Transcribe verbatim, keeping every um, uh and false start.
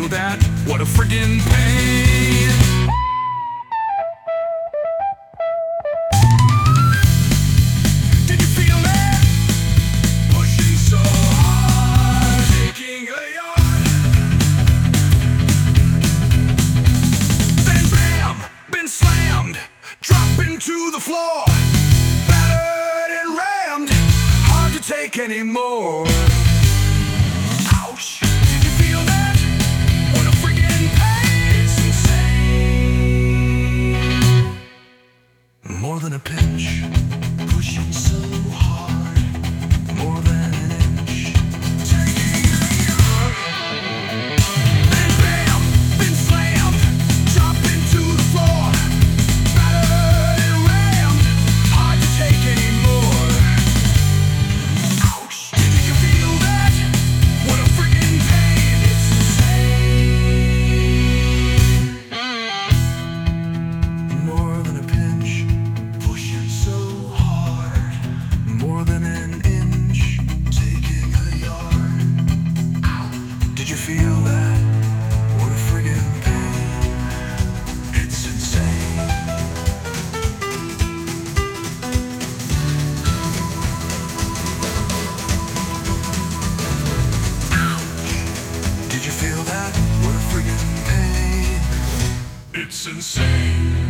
feel that? What a friggin' pain. Did you feel that? Pushing so hard, taking a yard. Then bam, been slammed, dropping to the floor, battered and rammed, hard to take anymore. Ouch, did you feel that? What a friggin' pain. It's insane. More than a pinch, pushing so hard, more than an inch, taking a yard. Then bam, been slammed, dropping to the floor, battered and rammed, hard to take anymore. Ouch, did you feel that? What a friggin' pain. It's insane. More than a pinch, pushing so hard, more than an inch, taking a yard. Ow. Did you feel that? What a friggin' pain. It's insane. Did you feel that? What a friggin' pain. It's insane.